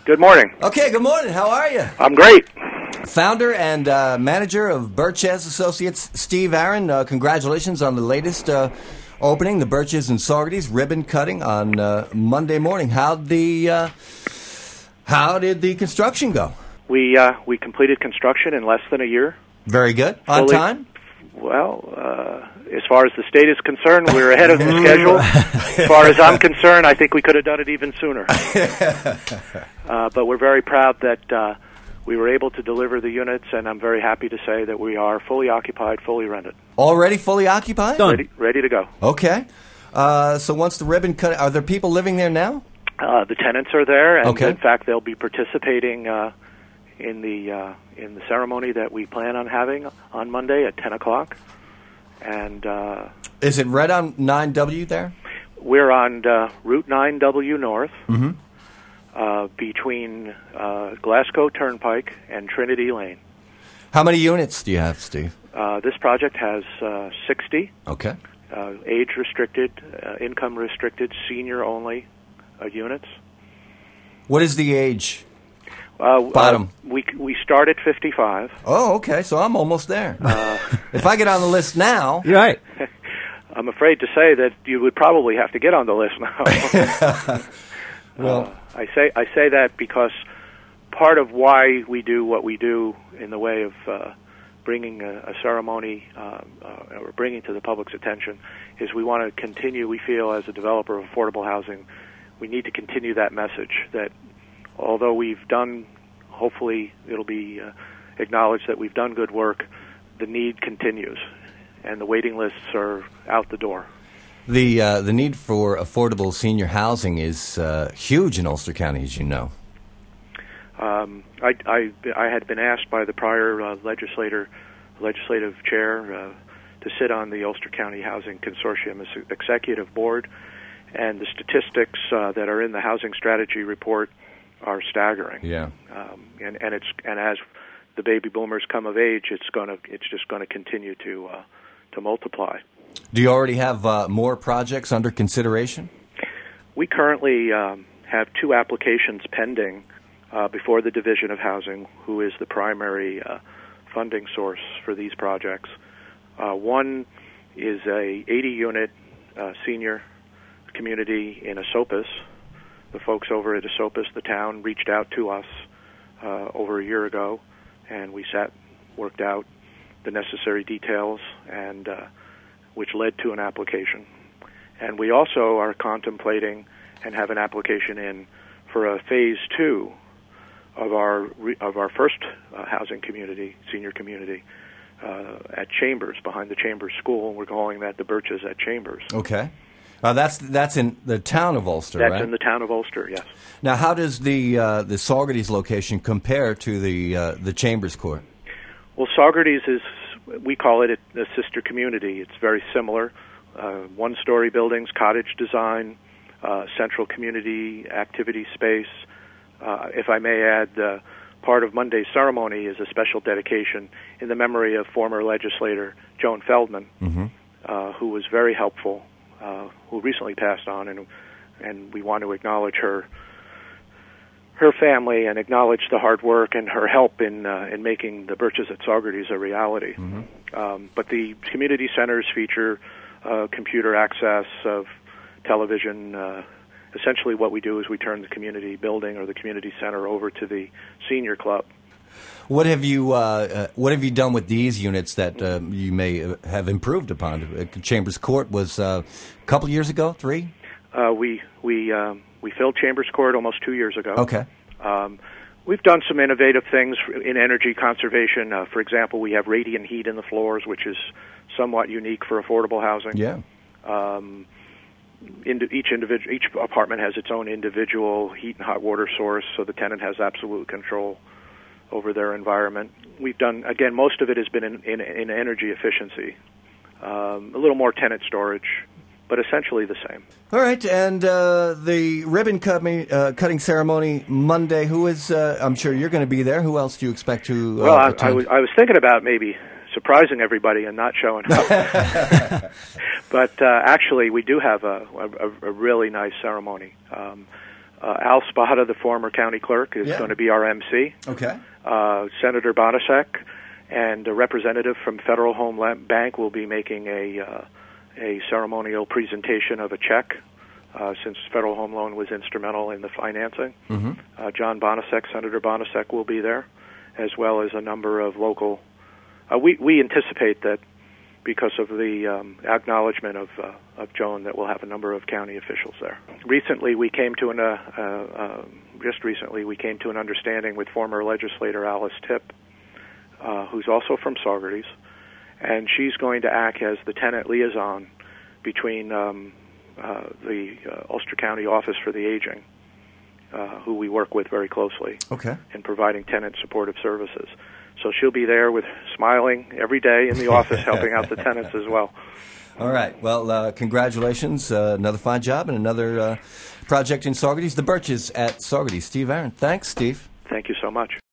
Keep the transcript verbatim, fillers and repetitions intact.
Good morning. Okay, good morning. How are you? I'm great. Founder and uh, manager of Birches Associates, Steve Aaron. Uh, congratulations on the latest uh, opening, the Birches and Saugerties ribbon cutting on uh, Monday morning. How the uh, how did the construction go? We uh, we completed construction in less than a year. Very good. On Fully, time? Well, uh, as far as the state is concerned, we're ahead of the schedule. As far as I'm concerned, I think we could have done it even sooner. uh, but we're very proud that uh, we were able to deliver the units, and I'm very happy to say that we are fully occupied, fully rented. Already fully occupied? Done. Ready, ready to go. Okay. Uh, so once the ribbon cut, are there people living there now? Uh, the tenants are there, and Okay. in fact, they'll be participating uh, in the uh, in the ceremony that we plan on having on Monday at ten o'clock. And uh, Is it right on nine W there? we're on uh, Route nine W North, Mm-hmm. uh, between uh, Glasgow Turnpike and Trinity Lane. How many units do you have, Steve? Uh, this project has uh, sixty, Okay. uh, age-restricted, uh, income-restricted, senior-only uh, units. What is the age? Uh, Bottom. Uh, we we start at fifty-five. Oh, okay. So I'm almost there. Uh, If I get on the list now, You're right. I'm afraid to say that you would probably have to get on the list now. well, uh, I say I say that because part of why we do what we do in the way of uh, bringing a, a ceremony uh, uh, or bringing to the public's attention is we want to continue. We feel as a developer of affordable housing, we need to continue that message that although we've done, hopefully it'll be uh, acknowledged that we've done good work, the need continues, and the waiting lists are out the door. the uh, the need for affordable senior housing is uh, huge in Ulster County, as you know. Um, I, I, I had been asked by the prior uh, legislator, legislative chair uh, to sit on the Ulster County Housing Consortium as executive board, and the statistics uh, that are in the housing strategy report are staggering. Yeah. Um, and, and it's and as the baby boomers come of age, it's gonna it's just going to continue to uh, to multiply. Do you already have uh, more projects under consideration? We currently um, have two applications pending uh, before the Division of Housing, who is the primary uh, funding source for these projects. Uh, one is a eighty-unit uh, senior community in Esopus. The folks over at Esopus, the town, reached out to us uh, over a year ago, and we sat, worked out the necessary details, and uh, which led to an application. And we also are contemplating and have an application in for a phase two of our of our first uh, housing community, senior community, uh, at Chambers, behind the Chambers School. We're calling that the Birches at Chambers. Okay. Uh, that's that's in the town of Ulster, That's right? in the town of Ulster, yes. Now, how does the uh, the Saugerties location compare to the uh, the Chambers Court? Well, Saugerties is, we call it a, a sister community. It's very similar. Uh, one-story buildings, cottage design, uh, central community activity space. Uh, if I may add, uh, part of Monday's ceremony is a special dedication in the memory of former legislator Joan Feldman, Mm-hmm. uh, who was very helpful, uh, who recently passed on, and and we want to acknowledge her her family and acknowledge the hard work and her help in uh, in making the Birches at Saugerties a reality. Mm-hmm. Um, but the community centers feature uh, computer access of television. Uh, essentially what we do is we turn the community building or the community center over to the senior club. What have you uh, uh, What have you done with these units that uh, you may uh, have improved upon? Uh, Chambers Court was uh, a couple years ago, three. Uh, we we um, we filled Chambers Court almost two years ago. Okay. Um, we've done some innovative things in energy conservation. Uh, for example, we have radiant heat in the floors, which is somewhat unique for affordable housing. Yeah. Um, Indi- each individual, each apartment has its own individual heat and hot water source, so the tenant has absolute control over their environment. We've done, again, most of it has been in, in, in energy efficiency, um, a little more tenant storage, but essentially the same. All right, and uh, the ribbon cutting, uh, cutting ceremony Monday. Who is? Uh, I'm sure you're going to be there. Who else do you expect to? Uh, well, I, I attend? was I was thinking about maybe surprising everybody and not showing up. But uh, actually, we do have a, a, a really nice ceremony. Um, Uh, Al Spada, the former county clerk, is Yeah. going to be our M C. Okay. Uh, Senator Bonasek and a representative from Federal Home Bank will be making a uh, a ceremonial presentation of a check, uh, since Federal Home Loan was instrumental in the financing. Mm-hmm. Uh, John Bonasek, Senator Bonasek, will be there, as well as a number of local. Uh, we we anticipate that because of the um, acknowledgement of uh, of Joan, that we'll have a number of county officials there. Recently, we came to an uh, uh, uh, just recently we came to an understanding with former legislator Alice Tipp, uh, who's also from Saugerties, and she's going to act as the tenant liaison between um, uh, the uh, Ulster County Office for the Aging, uh, who we work with very closely, Okay. in providing tenant supportive services. So she'll be there with smiling every day in the office, helping out the tenants as well. All right. Well, uh, congratulations. Uh, another fine job and another uh, project in Saugerties. The Birches at Saugerties. Steve Aaron. Thanks, Steve. Thank you so much.